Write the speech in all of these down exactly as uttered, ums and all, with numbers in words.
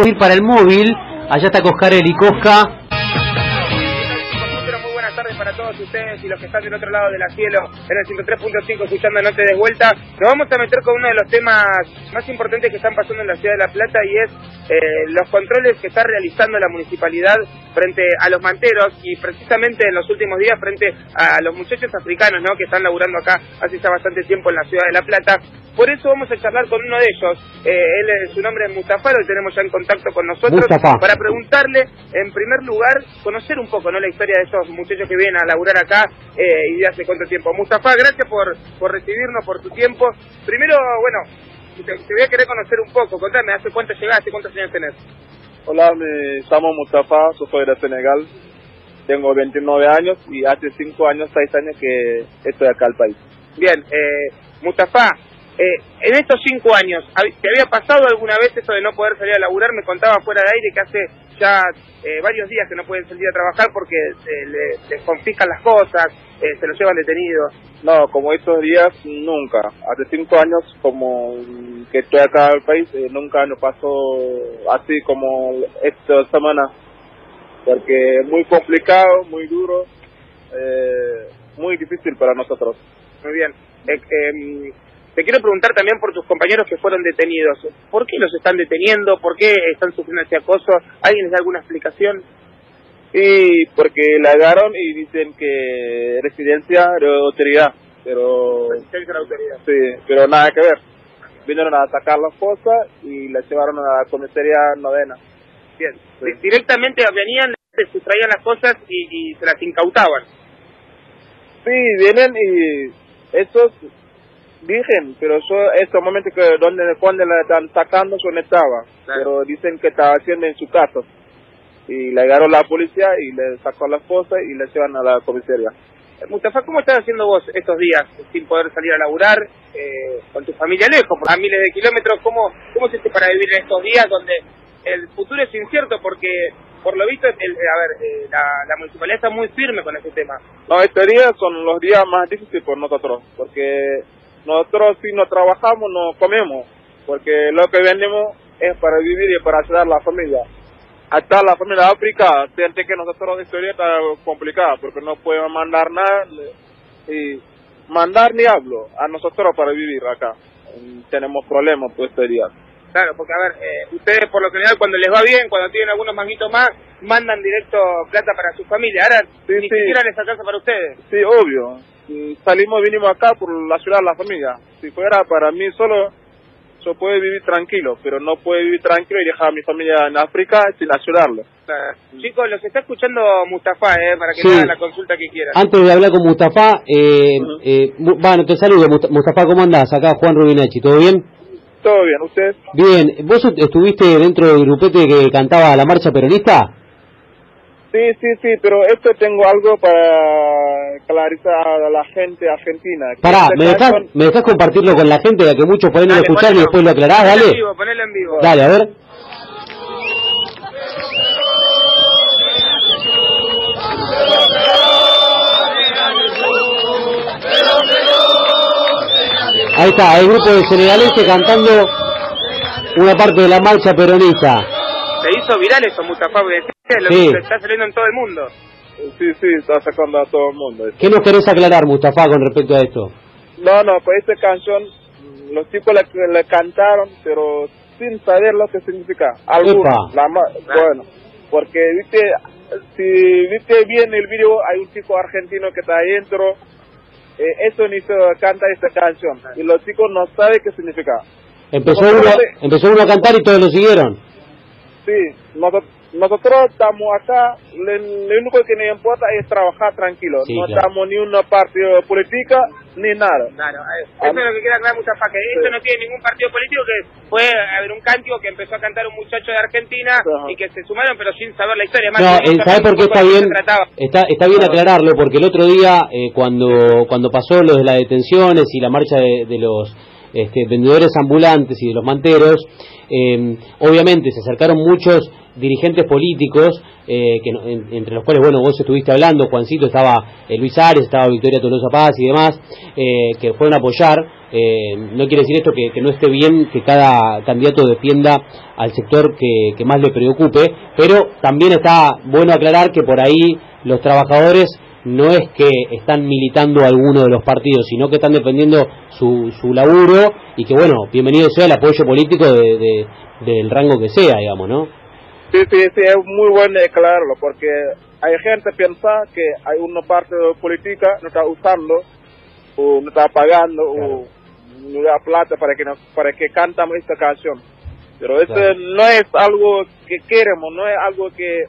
ir para el móvil. Allá está Coscarelli. Cosca. Para todos ustedes y los que están del otro lado de la cielo en el ciento tres punto cinco escuchando No Te Des Vuelta, nos vamos a meter con uno de los temas más importantes que están pasando en la ciudad de La Plata, y es eh, los controles que está realizando la municipalidad frente a los manteros, y precisamente en los últimos días frente a los muchachos africanos, ¿no?, que están laburando acá hace ya bastante tiempo en la ciudad de La Plata. Por eso vamos a charlar con uno de ellos. Eh, él, su nombre es Mustafa, lo tenemos ya en contacto con nosotros, Mustafa, para preguntarle, en primer lugar, conocer un poco, ¿no?, la historia de esos muchachos que vienen a laburar acá eh, y de hace cuánto tiempo. Mustafa, gracias por, por recibirnos, por tu tiempo. Primero, bueno, te, te voy a querer conocer un poco. Contame, ¿hace cuánto llegaste? ¿Cuántos años tenés? Hola, me llamo Mustafa, soy de Senegal. Tengo veintinueve años y hace cinco años, seis años que estoy acá al país. Bien, eh, Mustafa, Eh, en estos cinco años, ¿te había pasado alguna vez eso de no poder salir a laburar? Me contaba fuera de aire que hace ya eh, varios días que no pueden salir a trabajar porque eh, le, les confiscan las cosas, eh, se los llevan detenidos. No, como estos días, nunca. Hace cinco años como que estoy acá al país, eh, nunca nos pasó así como esta semana, porque es muy complicado, muy duro, eh, muy difícil para nosotros. Muy bien. Eh, eh, Te quiero preguntar también por tus compañeros que fueron detenidos. ¿Por qué los están deteniendo? ¿Por qué están sufriendo este acoso? ¿Alguien les da alguna explicación? Sí, porque la agarraron y dicen que residencia de autoridad, pero... Residencia de autoridad. Sí, pero nada que ver. Vinieron a sacar las cosas y las llevaron a la comisaría novena. Bien. Sí. Directamente venían, se sustraían las cosas y, y se las incautaban. Sí, vienen y esos... Dicen, pero yo, estos momentos que donde cuando la están sacando, yo no estaba. Claro. Pero dicen que estaba haciendo en su casa. Y le agarró la policía y le sacó las cosas y le llevan a la comisaría. Mustafa, ¿cómo estás haciendo vos estos días sin poder salir a laburar, eh, con tu familia lejos, a miles de kilómetros? ¿Cómo, cómo hiciste para vivir en estos días donde el futuro es incierto? Porque, por lo visto, el, a ver, eh, la, la municipalidad está muy firme con ese tema. No, estos días son los días más difíciles por nosotros, porque... Nosotros si no trabajamos no comemos, porque lo que vendemos es para vivir y para ayudar a la familia. Hasta la familia África siente que nosotros la historia está complicada, porque no podemos mandar nada, y mandar ni hablo a nosotros para vivir acá. Tenemos problemas por estos días. Claro, porque a ver, eh, ustedes por lo general cuando les va bien, cuando tienen algunos manguitos más, mandan directo plata para su familia. Ahora sí, ni sí. siquiera les alcanza para ustedes. Sí, obvio. Salimos, vinimos acá por ayudar a la familia. Si fuera para mí solo, yo puedo vivir tranquilo, pero no puedo vivir tranquilo y dejar a mi familia en África sin ayudarlo. Claro. Chicos, los está escuchando Mustafa, eh, para que sí. le hagan la consulta que quieran. Antes de hablar con Mustafa, eh, uh-huh. eh, bueno, te saludo, Mustafa, ¿cómo andás? Acá Juan Rubinacci, ¿todo bien? Todo bien, ¿usted? Bien, ¿vos estuviste dentro del grupete que cantaba la marcha peronista? Sí, sí, sí, pero esto tengo algo para clarizar a la gente argentina. Pará, ¿me dejás, con... ¿me dejás compartirlo con la gente, ya que muchos pueden no escuchar y después lo aclarás? Ponelo Dale. en vivo, ponelo en vivo. Dale, a ver. Ahí está, el grupo de senegaleses cantando una parte de la marcha peronista. Se hizo viral eso, Mustafa, lo sí. que está saliendo en todo el mundo. Sí, sí, está sacando a todo el mundo. ¿Qué nos querés aclarar, Mustafa, con respecto a esto? No, no, pues esta canción, los chicos la, la cantaron, pero sin saber lo que significa. Algunos, la, bueno, porque, viste, si viste bien el video, hay un chico argentino que está adentro, eh, eso ni se canta esta canción, y los chicos no saben qué significa. Empezó uno, empezó uno a cantar y todos lo siguieron. Sí, nosotros, nosotros estamos acá, lo, lo único que nos importa es trabajar tranquilo, sí, no claro. estamos ni una partido política ni nada. Claro, eso ah, es lo que quiere aclarar Mustafa, que sí. Esto no tiene ningún partido político, que puede haber un cántico que empezó a cantar un muchacho de Argentina uh-huh. y que se sumaron pero sin saber la historia. Más no, eh, ¿sabes por qué está bien? Está, está bien aclararlo, porque el otro día eh, cuando cuando pasó lo de las detenciones y la marcha de, de los este, vendedores ambulantes y de los manteros, eh, obviamente se acercaron muchos dirigentes políticos, eh, que en, entre los cuales, bueno, vos estuviste hablando, Juancito, estaba eh, Luis Ares, estaba Victoria Tolosa Paz y demás, eh, que fueron a apoyar. Eh, no quiere decir esto que, que no esté bien que cada candidato defienda al sector que, que más le preocupe, pero también está bueno aclarar que por ahí los trabajadores no es que están militando a alguno de los partidos, sino que están defendiendo su, su laburo, y que, bueno, bienvenido sea el apoyo político de, de, del rango que sea, digamos, ¿no? Sí, sí, sí, es muy bueno aclararlo, porque hay gente que piensa que hay una parte de política no está usando, o no está pagando, claro, o no da plata para que, nos, para que cantamos esta canción. Pero eso claro, no es algo que queremos, no es algo que...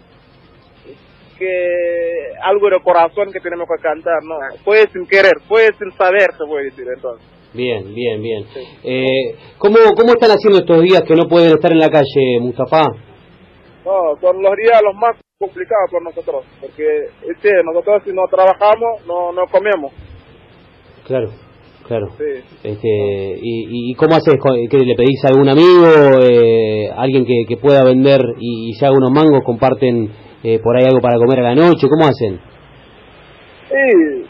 que algo de corazón que tenemos que cantar, no, fue sin querer, fue sin saber, se puede decir entonces. Bien, bien, bien. Sí. Eh, ¿cómo, ¿Cómo están haciendo estos días que no pueden estar en la calle, Mustafa? No, son los días los más complicados por nosotros, porque este, nosotros si no trabajamos, no, no comemos. Claro, claro. Sí. Este, y, ¿Y cómo haces? ¿Que le pedís a algún amigo, eh, alguien que, que pueda vender y, y se haga unos mangos, comparten eh, por ahí algo para comer a la noche? ¿Cómo hacen? Sí,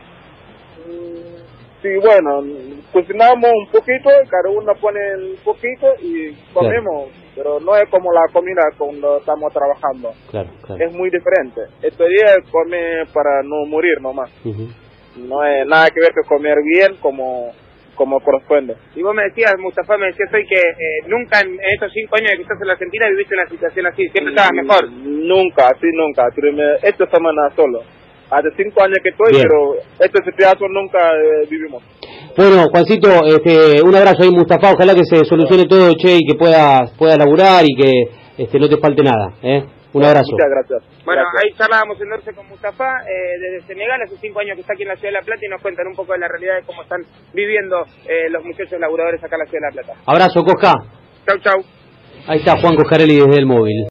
sí, bueno, cocinamos un poquito, cada uno pone un poquito y comemos, claro, pero no es como la comida cuando estamos trabajando. Claro, claro. Es muy diferente. Este día come para no morir nomás. Uh-huh. No es nada que ver que comer bien como como corresponde. Y vos me decías, Mustafa, me decías hoy que eh, nunca en estos cinco años que estás en la Argentina viviste una situación así, siempre estabas mejor. Nunca, sí, nunca. Esta semana solo. Hace cinco años que estoy, bien, pero esta situación nunca eh, vivimos. Bueno, Juancito, este, un abrazo ahí, Mustafa, ojalá que se solucione todo, che, y que puedas puedas laburar y que este, no te falte nada, ¿eh? Un abrazo. Muchas gracias. Bueno, gracias. Ahí charlábamos en Norce con Mustafa, eh, desde Senegal, hace cinco años que está aquí en la Ciudad de La Plata, y nos cuentan un poco de la realidad de cómo están viviendo eh, los muchachos laburadores acá en la Ciudad de La Plata. Abrazo, Cosca. Chau, chau. Ahí está Juan Coscarelli desde el móvil.